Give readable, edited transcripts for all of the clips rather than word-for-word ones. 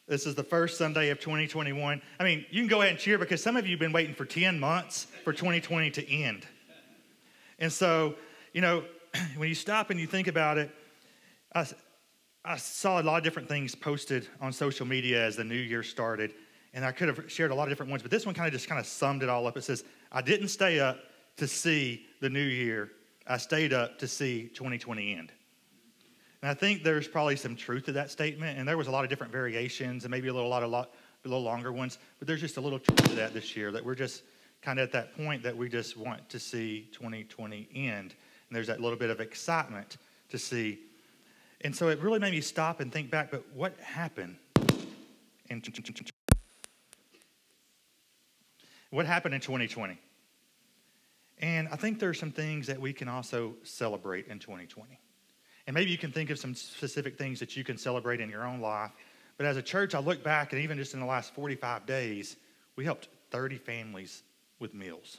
This is the first Sunday of 2021. I mean, you can go ahead and cheer because some of you have been waiting for 10 months for 2020 to end. And so, when you stop and you think about it, I saw a lot of different things posted on social media as the new year started, and I could have shared a lot of different ones, but this one kind of summed it all up. It says, I didn't stay up to see the new year. I stayed up to see 2020 end. And I think there's probably some truth to that statement, and there was a lot of different variations and maybe a little longer ones, but there's just a little truth to that this year, that we're just kind of at that point that we just want to see 2020 end. And there's that little bit of excitement to see. And so it really made me stop and think back, but what happened in 2020? And I think there's some things that we can also celebrate in 2020. And maybe you can think of some specific things that you can celebrate in your own life. But as a church, I look back, and even just in the last 45 days, we helped 30 families with meals.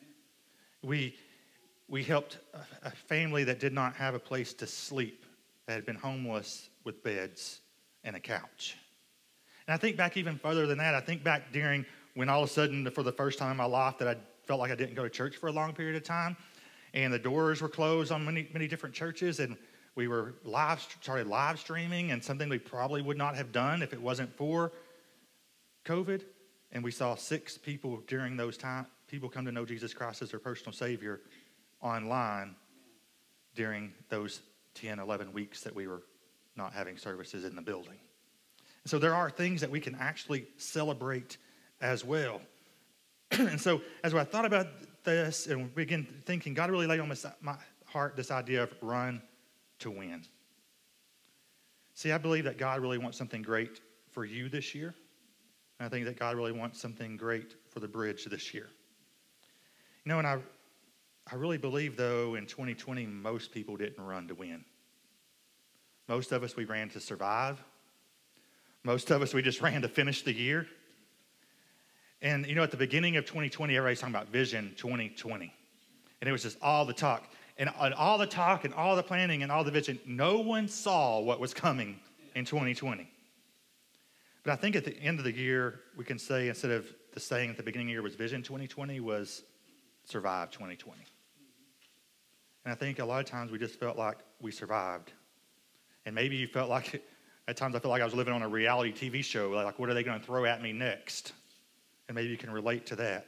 We helped a family that did not have a place to sleep, that had been homeless, with beds and a couch. And I think back even further than that. I think back during when all of a sudden, for the first time in my life, that I felt like I didn't go to church for a long period of time, and the doors were closed on many different churches, and we were started live streaming, and something we probably would not have done if it wasn't for COVID. And we saw 6 people during those times, people come to know Jesus Christ as their personal Savior online during those 10, 11 weeks that we were not having services in the building. And so there are things that we can actually celebrate as well. And so as I thought about this and began thinking, God really laid on my heart this idea of run to win. See, I believe that God really wants something great for you this year. And I think that God really wants something great for the bridge this year. And I really believe, though, in 2020, most people didn't run to win. Most of us, we ran to survive. Most of us, we just ran to finish the year. And, at the beginning of 2020, everybody's talking about Vision 2020. And it was just all the talk. And all the talk and all the planning and all the vision, no one saw what was coming in 2020. But I think at the end of the year, we can say, instead of the saying at the beginning of the year was Vision 2020, was Survive 2020. And I think a lot of times we just felt like we survived. And maybe you felt like, at times I felt like I was living on a reality TV show. Like, what are they going to throw at me next? And maybe you can relate to that.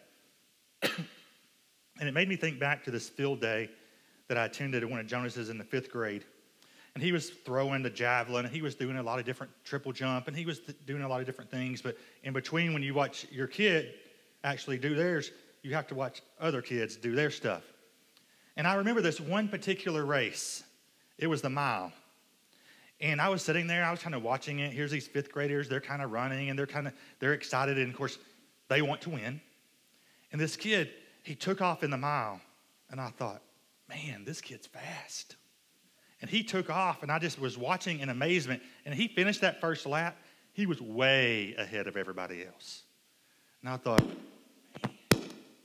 And it made me think back to this field day that I attended at one of Jonas's in the 5th grade. And he was throwing the javelin, and he was doing a lot of different triple jump, and he was doing a lot of different things. But in between, when you watch your kid actually do theirs, you have to watch other kids do their stuff. And I remember this one particular race. It was the mile. And I was sitting there, I was kind of watching it. Here's these 5th graders, they're kind of running, and they're excited, and of course, they want to win. And this kid, he took off in the mile, and I thought, man, this kid's fast. And he took off, and I just was watching in amazement. And he finished that first lap. He was way ahead of everybody else. And I thought, man,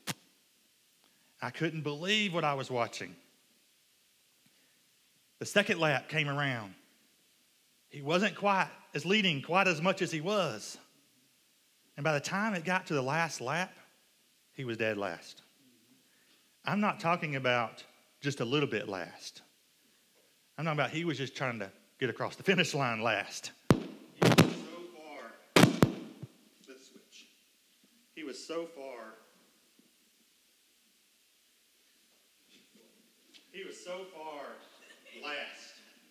I couldn't believe what I was watching. The second lap came around. He wasn't quite leading quite as much as he was. And by the time it got to the last lap, he was dead last. I'm not talking about just a little bit last. I'm talking about he was just trying to get across the finish line last. He was so far. Let's switch. He was so far. He was so far last.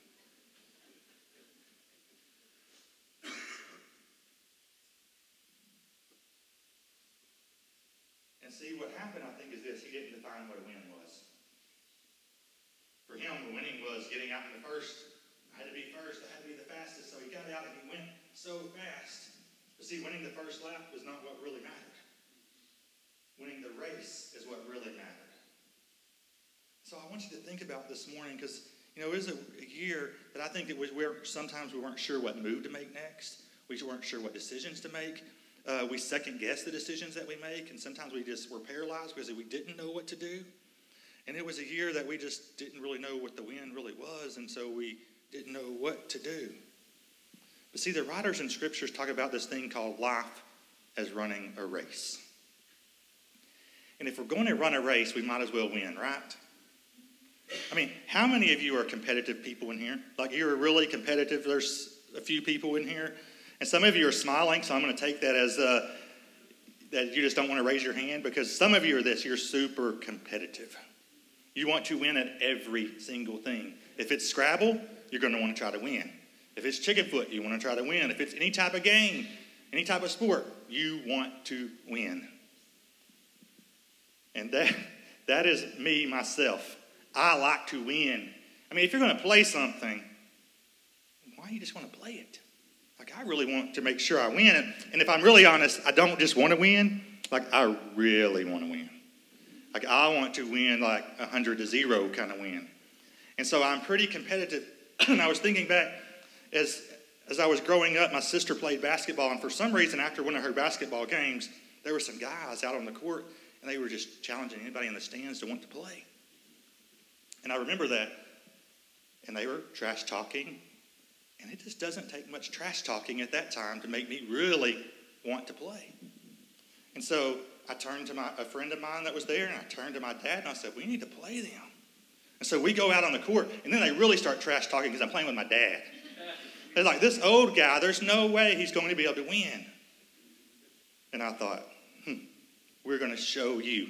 And see, what happened, I think, is this. He didn't define what a win was. For him, the winning was getting out in the first. I had to be first. I had to be the fastest. So he got out and he went so fast. But see, winning the first lap was not what really mattered. Winning the race is what really mattered. So I want you to think about this morning, because, it was a year that I think it was where sometimes we weren't sure what move to make next. We weren't sure what decisions to make. We second-guessed the decisions that we make, and sometimes we just were paralyzed because we didn't know what to do. And it was a year that we just didn't really know what the win really was, and so we didn't know what to do. But see, the writers in scriptures talk about this thing called life as running a race. And if we're going to run a race, we might as well win, right? I mean, how many of you are competitive people in here? Like, you're really competitive. There's a few people in here. And some of you are smiling, so I'm going to take that as that you just don't want to raise your hand, because some of you are this. You're super competitive. You want to win at every single thing. If it's Scrabble, you're going to want to try to win. If it's chicken foot, you want to try to win. If it's any type of game, any type of sport, you want to win. And that is me, myself. I like to win. I mean, if you're going to play something, why do you just want to play it? Like, I really want to make sure I win. And if I'm really honest, I don't just want to win. Like, I really want to win. Like, I want to win like 100-0 kind of win. And so I'm pretty competitive. And I was thinking back, as I was growing up, my sister played basketball. And for some reason, after one of her basketball games, there were some guys out on the court, and they were just challenging anybody in the stands to want to play. And I remember that. And they were trash talking. And it just doesn't take much trash talking at that time to make me really want to play. And so I turned to a friend of mine that was there, and I turned to my dad, and I said, we need to play them. And so we go out on the court, and then they really start trash talking because I'm playing with my dad. They're like, this old guy, there's no way he's going to be able to win. And I thought, we're going to show you.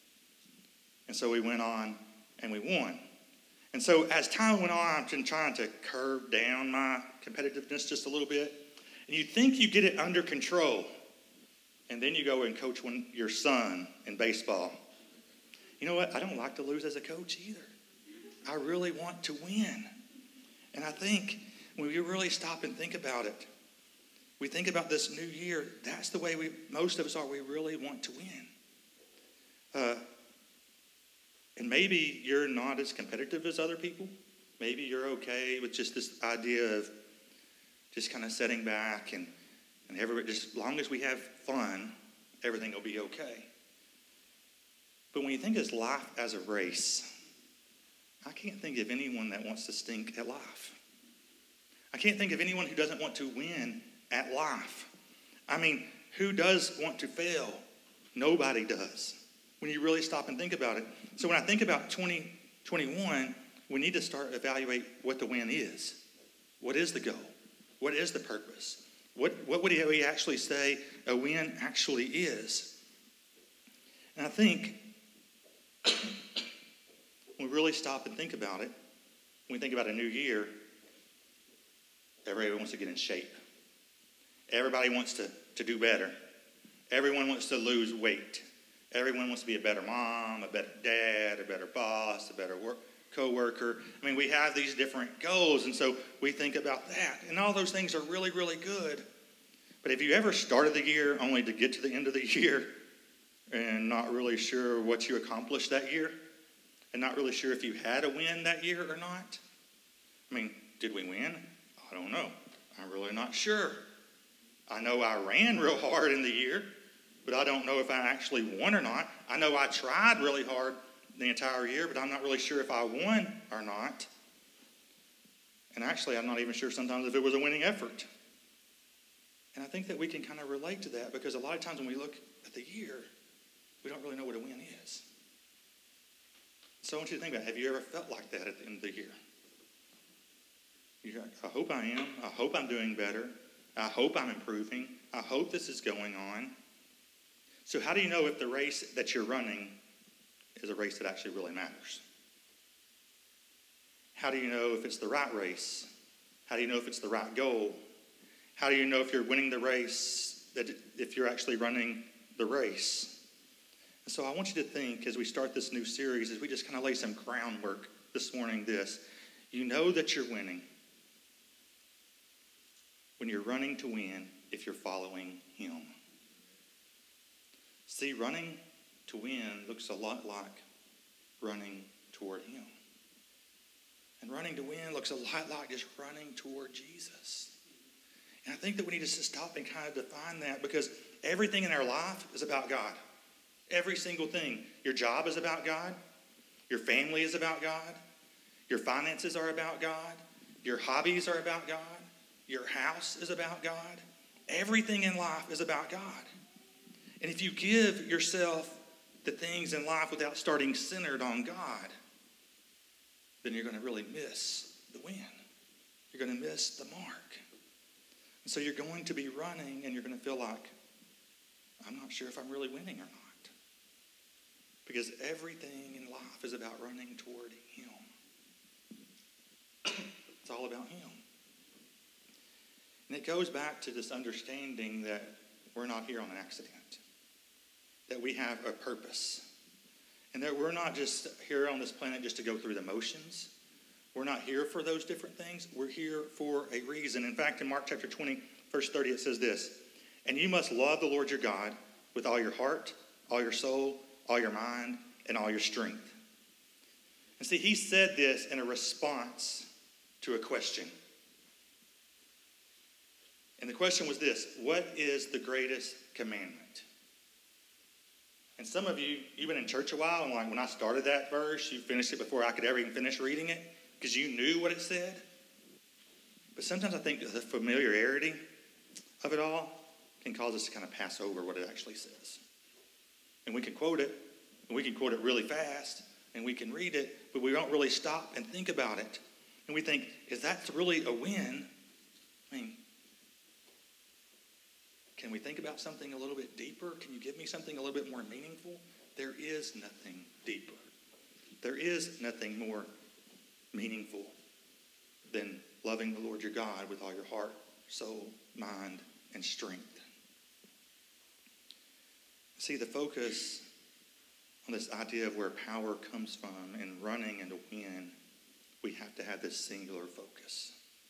And so we went on, and we won. And so as time went on, I've been trying to curb down my competitiveness just a little bit. And you think you get it under control. And then you go and coach your son in baseball. You know what? I don't like to lose as a coach either. I really want to win. And I think when we really stop and think about it, we think about this new year, that's the way most of us are. We really want to win. And maybe you're not as competitive as other people. Maybe you're okay with just this idea of just kind of sitting back and everybody, just as long as we have fun, everything will be okay. But when you think of life as a race, I can't think of anyone that wants to stink at life. I can't think of anyone who doesn't want to win at life. I mean, who does want to fail? Nobody does. When you really stop and think about it. So when I think about 2021, we need to start evaluate what the win is. What is the goal? What is the purpose? What would we actually say a win actually is? And I think when we really stop and think about it, when we think about a new year, everybody wants to get in shape. Everybody wants to do better. Everyone wants to lose weight. Everyone wants to be a better mom, a better dad, a better boss, a better co-worker. I mean, we have these different goals, and so we think about that. And all those things are really, really good. But have you ever started the year only to get to the end of the year and not really sure what you accomplished that year? And not really sure if you had a win that year or not? I mean, did we win? I don't know. I'm really not sure. I know I ran real hard in the year, but I don't know if I actually won or not. I know I tried really hard the entire year, but I'm not really sure if I won or not. And actually, I'm not even sure sometimes if it was a winning effort. And I think that we can kind of relate to that because a lot of times when we look at the year, we don't really know what a win is. So I want you to think about it. Have you ever felt like that at the end of the year? You're like, I hope I am. I hope I'm doing better. I hope I'm improving. I hope this is going on. So how do you know if the race that you're running is a race that actually really matters? How do you know if it's the right race? How do you know if it's the right goal? How do you know if you're winning the race, that if you're actually running the race? And so I want you to think as we start this new series, as we just kind of lay some groundwork this morning, you know that you're winning when you're running to win if you're following him. See, running to win looks a lot like running toward him. And running to win looks a lot like just running toward Jesus. And I think that we need to stop and kind of define that because everything in our life is about God. Every single thing. Your job is about God. Your family is about God. Your finances are about God. Your hobbies are about God. Your house is about God. Everything in life is about God. And if you give yourself the things in life without starting centered on God, then you're going to really miss the win. You're going to miss the mark. And so you're going to be running and you're going to feel like, I'm not sure if I'm really winning or not. Because everything in life is about running toward Him. It's all about Him. And it goes back to this understanding that we're not here on an accident. That we have a purpose. And that we're not just here on this planet just to go through the motions. We're not here for those different things. We're here for a reason. In fact, in Mark chapter 20, verse 30, it says this, and you must love the Lord your God with all your heart, all your soul, all your mind, and all your strength. And see, he said this in a response to a question. And the question was this, what is the greatest commandment? And some of you, you've been in church a while, and like when I started that verse, you finished it before I could ever even finish reading it, because you knew what it said. But sometimes I think the familiarity of it all can cause us to kind of pass over what it actually says. And we can quote it, and we can quote it really fast, and we can read it, but we don't really stop and think about it. And we think, is that really a win? I mean, can we think about something a little bit deeper? Can you give me something a little bit more meaningful? There is nothing deeper. There is nothing more meaningful than loving the Lord your God with all your heart, soul, mind, and strength. See, the focus on this idea of where power comes from and running and to win, we have to have this singular focus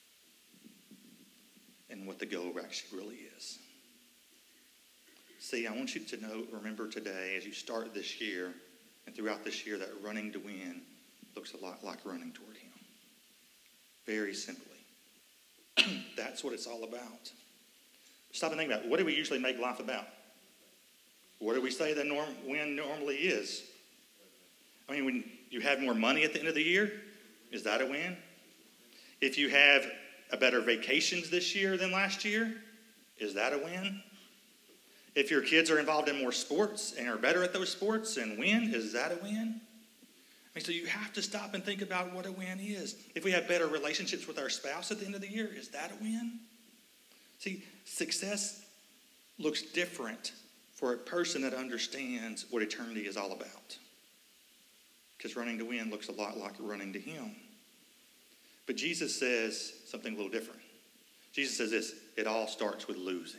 and what the goal actually really is. See, I want you to remember today as you start this year and throughout this year that running to win looks a lot like running toward Him. Very simply. That's what it's all about. Stop and think about it. What do we usually make life about? What do we say the win normally is? I mean, when you have more money at the end of the year, is that a win? If you have a better vacations this year than last year, is that a win? If your kids are involved in more sports and are better at those sports and win, is that a win? I mean, so you have to stop and think about what a win is. If we have better relationships with our spouse at the end of the year, is that a win? See, success looks different for a person that understands what eternity is all about. Because running to win looks a lot like running to Him. But Jesus says something a little different. Jesus says this, it all starts with losing.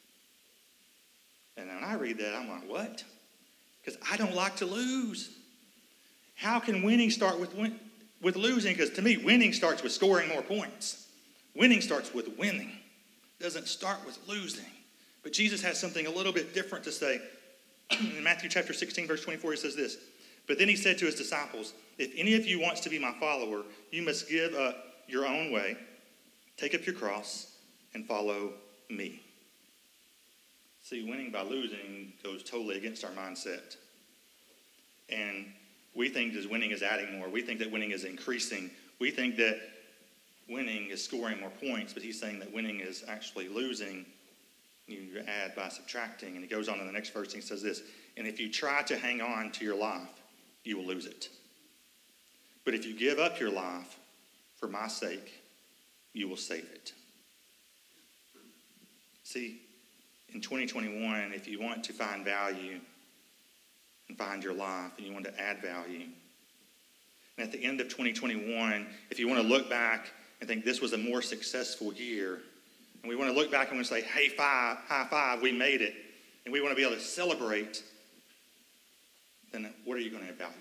And when I read that, I'm like, what? Because I don't like to lose. How can winning start with losing? Because to me, winning starts with scoring more points. Winning starts with winning. It doesn't start with losing. But Jesus has something a little bit different to say. In Matthew chapter 16, verse 24, he says this. But then he said to his disciples, if any of you wants to be my follower, you must give up your own way, take up your cross, and follow me. See, winning by losing goes totally against our mindset. And we think that winning is adding more. We think that winning is increasing. We think that winning is scoring more points, but he's saying that winning is actually losing. You add by subtracting. And he goes on in the next verse and he says this, and if you try to hang on to your life, you will lose it. But if you give up your life for my sake, you will save it. See, in 2021, if you want to find value and find your life and you want to add value, and at the end of 2021, if you want to look back and think this was a more successful year, and we want to look back and we say, hey, high five, we made it, and we want to be able to celebrate, then what are you going to evaluate?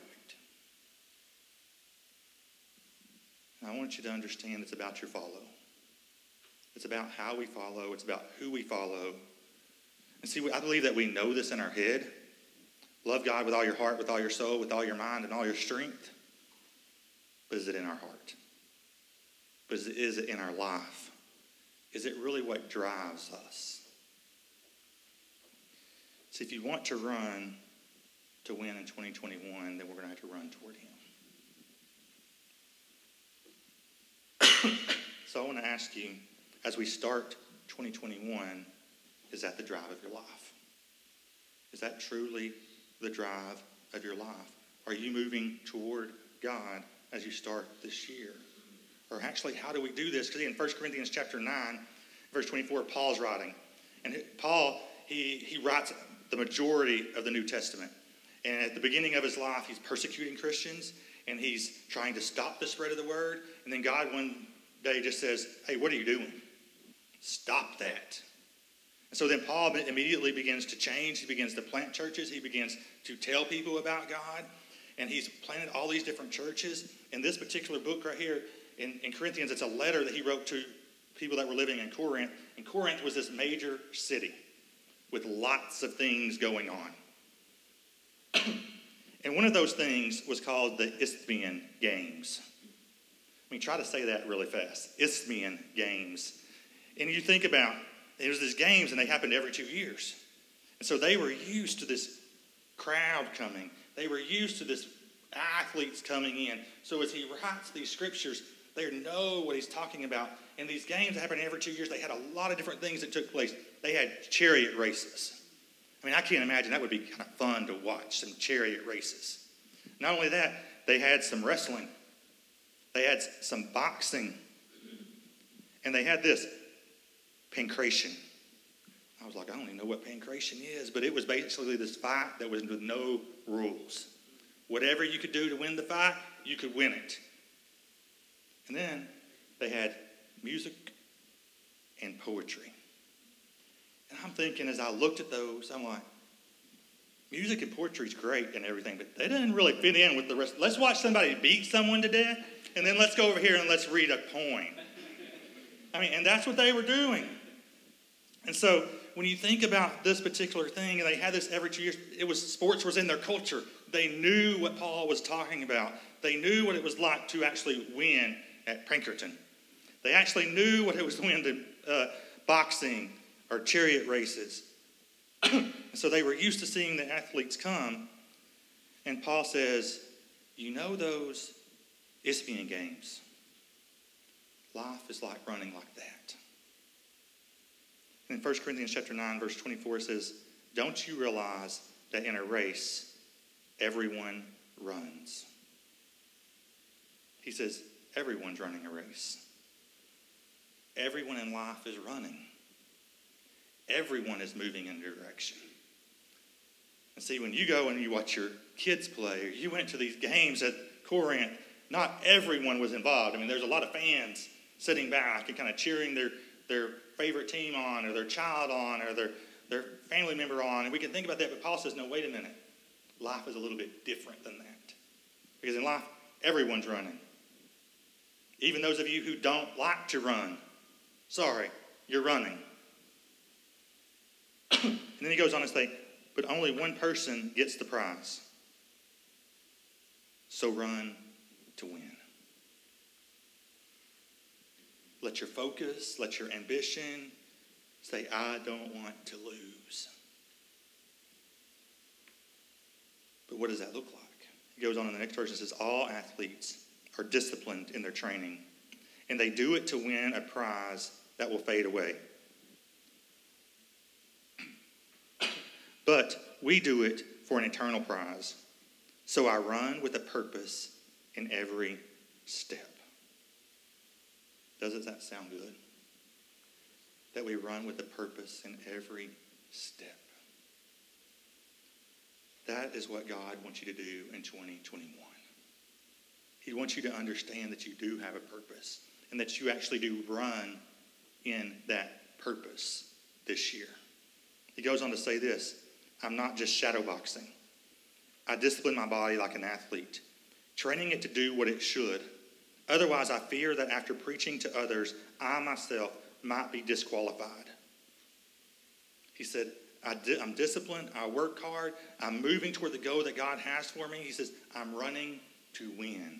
And I want you to understand it's about your follow. It's about how we follow. It's about who we follow. And see, I believe that we know this in our head. Love God with all your heart, with all your soul, with all your mind, and all your strength. But is it in our heart? But is it in our life? Is it really what drives us? See, if you want to run to win in 2021, then we're going to have to run toward Him. So I want to ask you, as we start 2021, is that the drive of your life? Is that truly the drive of your life? Are you moving toward God as you start this year? Or actually, how do we do this? Because in 1 Corinthians chapter 9, verse 24, Paul's writing. And Paul, he writes the majority of the New Testament. And at the beginning of his life, he's persecuting Christians, and he's trying to stop the spread of the word. And then God one day just says, hey, what are you doing? Stop that. And so then Paul immediately begins to change. He begins to plant churches. He begins to tell people about God. And he's planted all these different churches. In this particular book right here, in Corinthians, it's a letter that he wrote to people that were living in Corinth. And Corinth was this major city with lots of things going on. And one of those things was called the Isthmian Games. I mean, try to say that really fast. Isthmian Games. And you think about, there's these games, and they happened every 2 years. And so they were used to this crowd coming. They were used to this athletes coming in. So as he writes these scriptures, they know what he's talking about. And these games that happened every 2 years, they had a lot of different things that took place. They had chariot races. I mean, I can't imagine that would be kind of fun to watch, some chariot races. Not only that, they had some wrestling. They had some boxing. And they had this, pancration. I was like, I don't even know what pancration is, but it was basically this fight that was with no rules. Whatever you could do to win the fight, you could win it. And then they had music and poetry. And I'm thinking, as I looked at those, I'm like, music and poetry is great and everything, but they didn't really fit in with the rest. Let's watch somebody beat someone to death, and then let's go over here and let's read a poem. I mean, and that's what they were doing. And so when you think about this particular thing, and they had this every 2 years, sports was in their culture. They knew what Paul was talking about. They knew what it was like to actually win at Pinkerton. They actually knew what it was to win to boxing or chariot races. So they were used to seeing the athletes come. And Paul says, you know those Isthmian Games? Life is like running like that. In 1 Corinthians chapter 9, verse 24, it says, don't you realize that in a race, everyone runs? He says, everyone's running a race. Everyone in life is running. Everyone is moving in a direction. And see, when you go and you watch your kids play, or you went to these games at Corinth, not everyone was involved. I mean, there's a lot of fans sitting back and kind of cheering their favorite team on, or their child on, or their family member on. And we can think about that, but Paul says, no, wait a minute. Life is a little bit different than that. Because in life, everyone's running. Even those of you who don't like to run, sorry, you're running. And then he goes on to say, but only one person gets the prize. So run to win. Let your focus, let your ambition say, I don't want to lose. But what does that look like? He goes on in the next verse and says, all athletes are disciplined in their training, and they do it to win a prize that will fade away. But we do it for an eternal prize. So I run with a purpose in every step. Doesn't that sound good? That we run with a purpose in every step. That is what God wants you to do in 2021. He wants you to understand that you do have a purpose, and that you actually do run in that purpose this year. He goes on to say this, I'm not just shadowboxing. I discipline my body like an athlete, training it to do what it should. Otherwise, I fear that after preaching to others, I myself might be disqualified. He said, I'm disciplined, I work hard, I'm moving toward the goal that God has for me. He says, I'm running to win.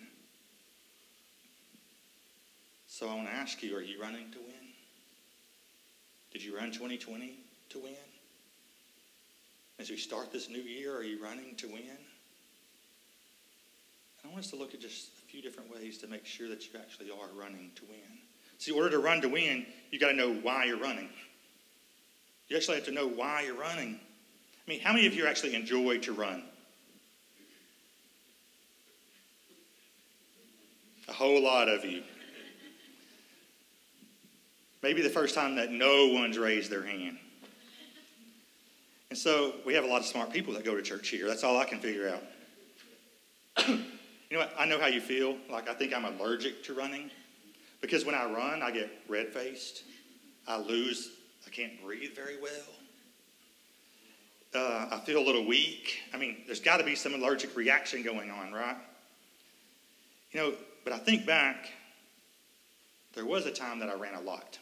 So I want to ask you, are you running to win? Did you run 2020 to win? As we start this new year, are you running to win? I want us to look at just a few different ways to make sure that you actually are running to win. See, in order to run to win, you got to know why you're running. You actually have to know why you're running. I mean, how many of you actually enjoy to run? A whole lot of you. Maybe the first time that no one's raised their hand. And so we have a lot of smart people that go to church here. That's all I can figure out. You know what? I know how you feel. Like, I think I'm allergic to running. Because when I run, I get red-faced. I can't breathe very well. I feel a little weak. I mean, there's got to be some allergic reaction going on, right? You know, but I think back, there was a time that I ran a lot.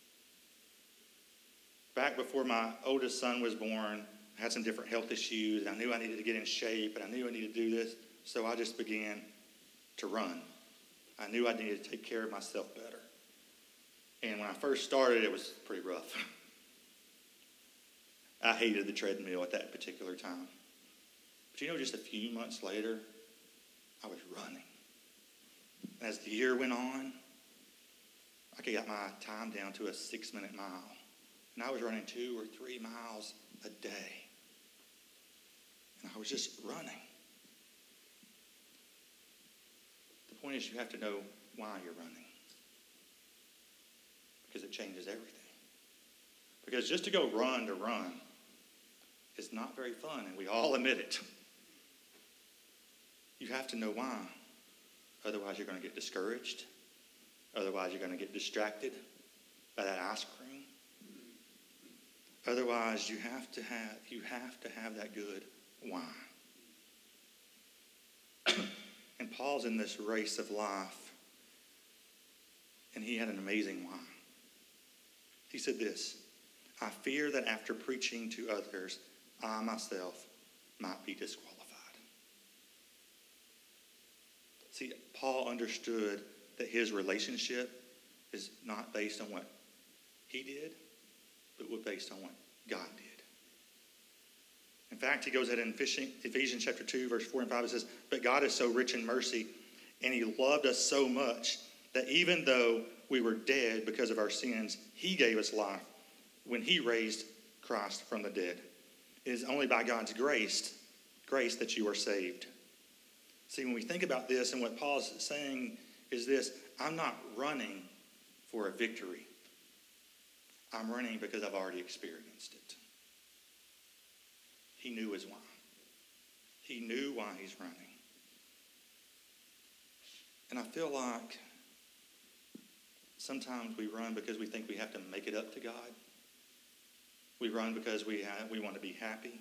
Back before my oldest son was born, I had some different health issues. I knew I needed to get in shape, and I knew I needed to do this. So I just began to run. I knew I needed to take care of myself better. And when I first started, it was pretty rough. I hated the treadmill at that particular time. But you know, just a few months later, I was running. And as the year went on, I got my time down to a 6-minute mile. And I was running 2 or 3 miles a day. And I was just running. The point is, you have to know why you're running. Because it changes everything. Because just to go run to run is not very fun, and we all admit it. You have to know why. Otherwise, you're going to get discouraged. Otherwise, you're going to get distracted by that ice cream. Otherwise, you have to have that good why. And Paul's in this race of life, and he had an amazing why. He said this: I fear that after preaching to others, I myself might be disqualified. See, Paul understood that his relationship is not based on what he did, but was based on what God did. In fact, he goes ahead in Ephesians chapter 2, verse 4 and 5, it says, but God is so rich in mercy, and he loved us so much that even though we were dead because of our sins, he gave us life when he raised Christ from the dead. It is only by God's grace that you are saved. See, when we think about this, and what Paul's saying is this: I'm not running for a victory. I'm running because I've already experienced it. He knew his why. He knew why he's running. And I feel like sometimes we run because we think we have to make it up to God. We run because we want to be happy.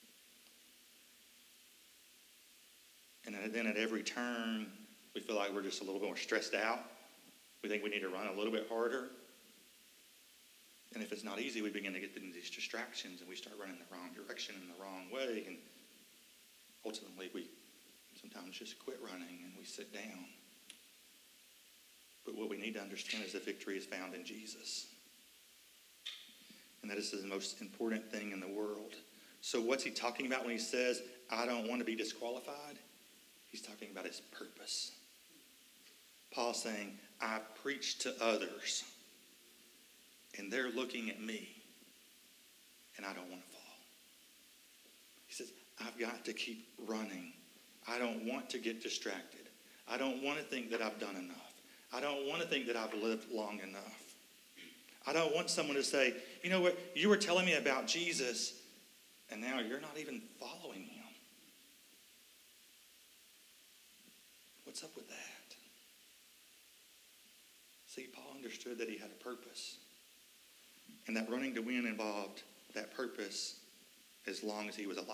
And then at every turn, we feel like we're just a little bit more stressed out. We think we need to run a little bit harder. And if it's not easy, we begin to get into these distractions, and we start running the wrong direction in the wrong way. And ultimately, we sometimes just quit running and we sit down. But what we need to understand is that victory is found in Jesus. And that is the most important thing in the world. So what's he talking about when he says, I don't want to be disqualified? He's talking about his purpose. Paul's saying, I preach to others, and they're looking at me, and I don't want to fall. He says, I've got to keep running. I don't want to get distracted. I don't want to think that I've done enough. I don't want to think that I've lived long enough. I don't want someone to say, you know what, you were telling me about Jesus, and now you're not even following him. What's up with that? See, Paul understood that he had a purpose. And that running to win involved that purpose as long as he was alive.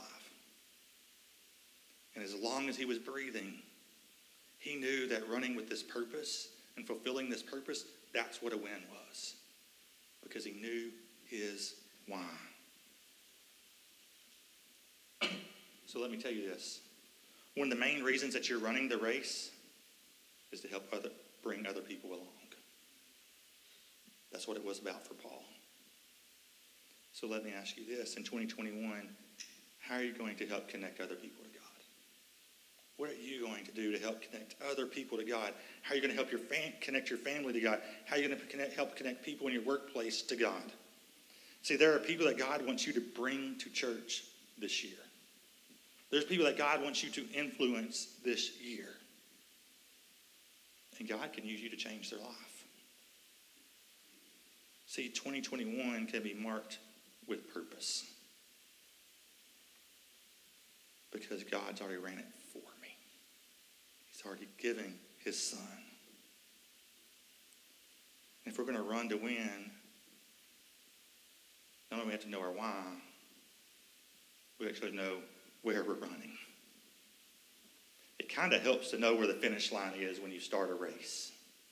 And as long as he was breathing, he knew that running with this purpose and fulfilling this purpose, that's what a win was. Because he knew his why. So let me tell you this. One of the main reasons that you're running the race is to help bring other people along. That's what it was about for Paul. So let me ask you this. In 2021, how are you going to help connect other people to God? What are you going to do to help connect other people to God? How are you going to help connect your family to God? How are you going to help connect people in your workplace to God? See, there are people that God wants you to bring to church this year. There's people that God wants you to influence this year. And God can use you to change their life. See, 2021 can be marked with purpose. Because God's already ran it for me. He's already given his son. And if we're going to run to win, not only do we have to know our why, we actually know where we're running. It kind of helps to know where the finish line is when you start a race.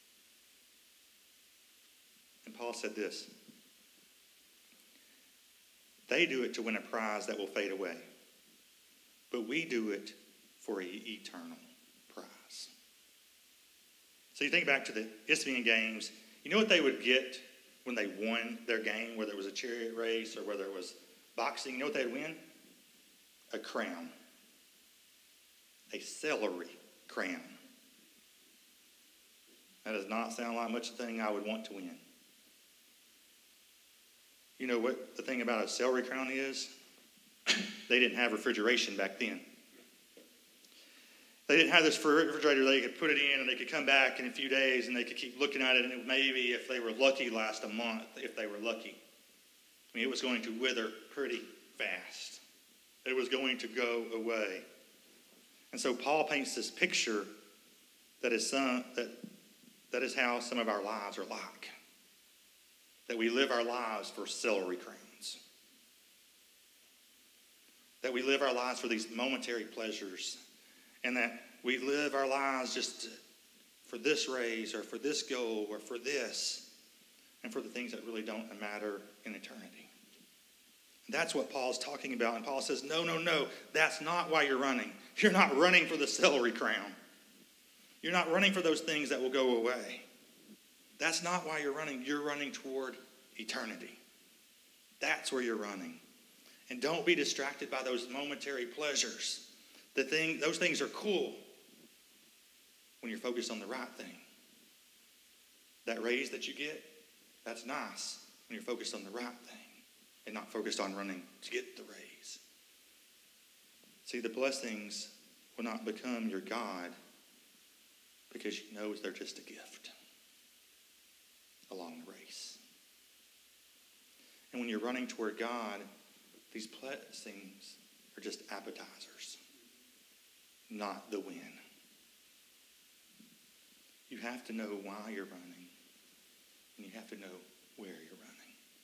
And Paul said this: they do it to win a prize that will fade away, but we do it for an eternal prize. So you think back to the Isthmian Games. You know what they would get when they won their game, whether it was a chariot race or whether it was boxing? You know what they'd win? A crown. A celery crown. That does not sound like much of a thing I would want to win. You know what the thing about a celery crown is? They didn't have refrigeration back then. They didn't have this refrigerator. They could put it in and they could come back in a few days and they could keep looking at it, and it maybe, if they were lucky, last a month, if they were lucky. I mean, it was going to wither pretty fast. It was going to go away. And so Paul paints this picture that is how some of our lives are like. That we live our lives for celery crowns. That we live our lives for these momentary pleasures. And that we live our lives just for this raise or for this goal or for this. And for the things that really don't matter in eternity. That's what Paul's talking about. And Paul says, no, that's not why you're running. You're not running for the celery crown. You're not running for those things that will go away. That's not why you're running. You're running toward eternity. That's where you're running. And don't be distracted by those momentary pleasures. Those things are cool when you're focused on the right thing. That raise that you get, that's nice when you're focused on the right thing and not focused on running to get the raise. See, the blessings will not become your God because you know they're just a gift along the race. And when you're running toward God, these blessings are just appetizers, not the win. You have to know why you're running, and you have to know where you're running.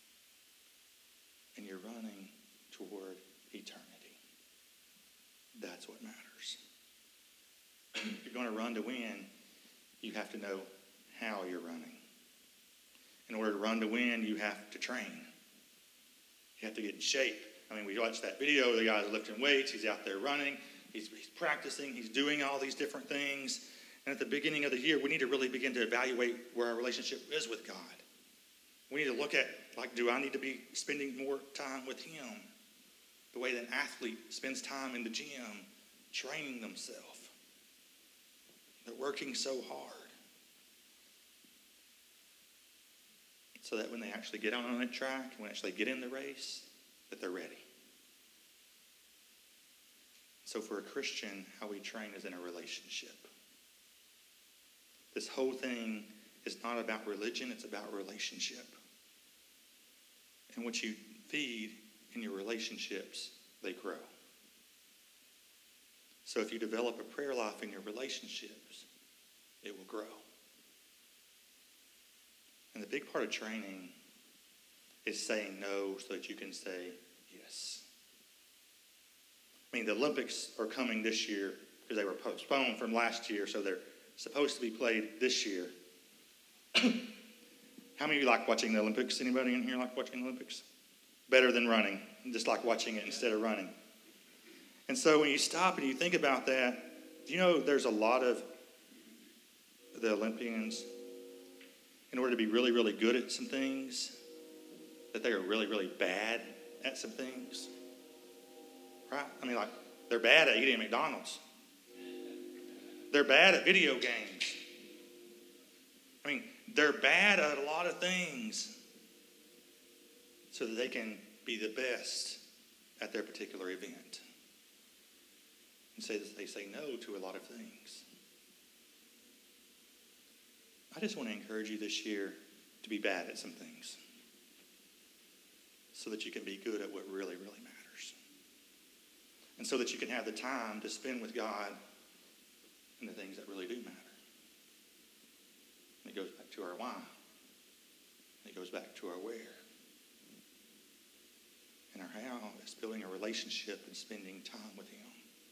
And you're running toward eternity. That's what matters. If you're going to run to win, you have to know how you're running. In order to run to win, you have to train. You have to get in shape. I mean, we watched that video. The guy's lifting weights. He's out there running. He's practicing. He's doing all these different things. And at the beginning of the year, we need to really begin to evaluate where our relationship is with God. We need to look at, do I need to be spending more time with him? The way that an athlete spends time in the gym training themselves. They're working so hard. So that when they actually get on that track, when they actually get in the race, that they're ready. So for a Christian, how we train is in a relationship. This whole thing is not about religion, it's about relationship. And what you feed in your relationships, they grow. So if you develop a prayer life in your relationships, it will grow. And the big part of training is saying no so that you can say yes. I mean, the Olympics are coming this year because they were postponed from last year, so they're supposed to be played this year. How many of you like watching the Olympics? Anybody in here like watching the Olympics? Better than running. Just like watching it instead of running. And so when you stop and you think about that, do you know there's a lot of the Olympians, in order to be really, really good at some things, that they are really, really bad at some things? Right? I mean, they're bad at eating at McDonald's. They're bad at video games. I mean, they're bad at a lot of things so that they can be the best at their particular event. And say that they say no to a lot of things. I just want to encourage you this year to be bad at some things so that you can be good at what really, really matters. And so that you can have the time to spend with God and the things that really do matter. And it goes back to our why. And it goes back to our where. And our how is building a relationship and spending time with Him.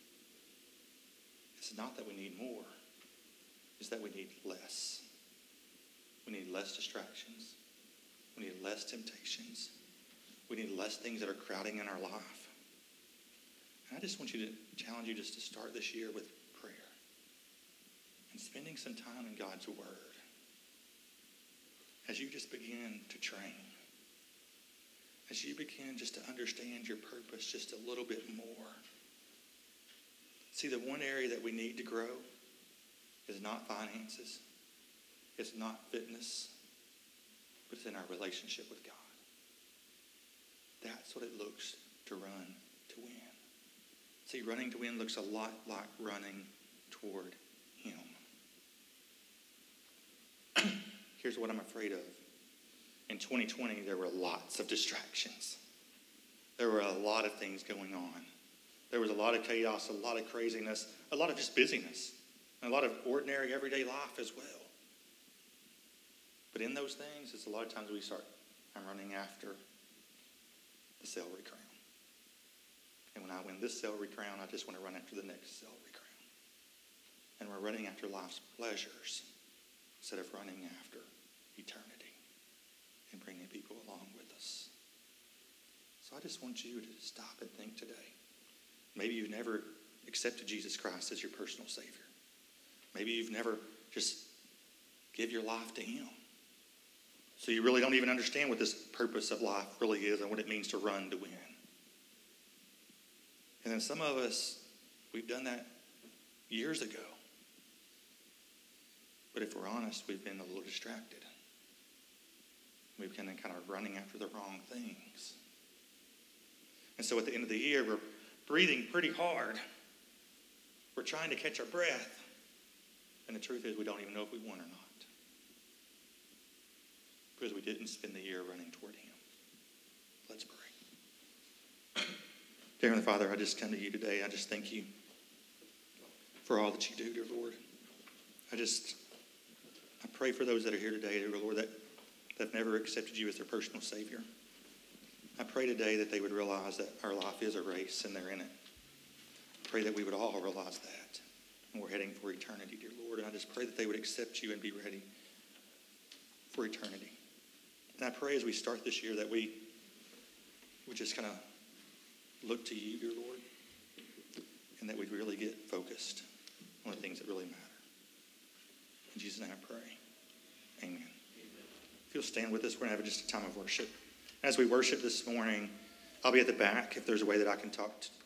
It's not that we need more. It's that we need less. We need less distractions. We need less temptations. We need less things that are crowding in our life. And I just want you to challenge you just to start this year with prayer and spending some time in God's Word as you just begin to train, as you begin just to understand your purpose just a little bit more. See, the one area that we need to grow is not finances. It's not fitness, but it's in our relationship with God. That's what it looks to run to win. See, running to win looks a lot like running toward Him. Here's what I'm afraid of. In 2020, there were lots of distractions. There were a lot of things going on. There was a lot of chaos, a lot of craziness, a lot of just busyness, and a lot of ordinary everyday life as well. But in those things, it's a lot of times I'm running after the celery crown. And when I win this celery crown, I just want to run after the next celery crown. And we're running after life's pleasures instead of running after eternity and bringing people along with us. So I just want you to stop and think today. Maybe you've never accepted Jesus Christ as your personal Savior. Maybe you've never just give your life to Him. So you really don't even understand what this purpose of life really is and what it means to run to win. And then some of us, we've done that years ago. But if we're honest, we've been a little distracted. We've been kind of running after the wrong things. And so at the end of the year, we're breathing pretty hard. We're trying to catch our breath. And the truth is we don't even know if we won or not. Because we didn't spend the year running toward Him. Let's pray. Dear Heavenly Father, I just come to you today. I just thank you for all that you do, dear Lord. I pray for those that are here today, dear Lord, that have never accepted you as their personal Savior. I pray today that they would realize that our life is a race and they're in it. I pray that we would all realize that. And we're heading for eternity, dear Lord. And I just pray that they would accept you and be ready for eternity. And I pray as we start this year that we would just kind of look to you, dear Lord, and that we'd really get focused on the things that really matter. In Jesus' name I pray. Amen. If you'll stand with us, we're going to have just a time of worship. As we worship this morning, I'll be at the back if there's a way that I can talk to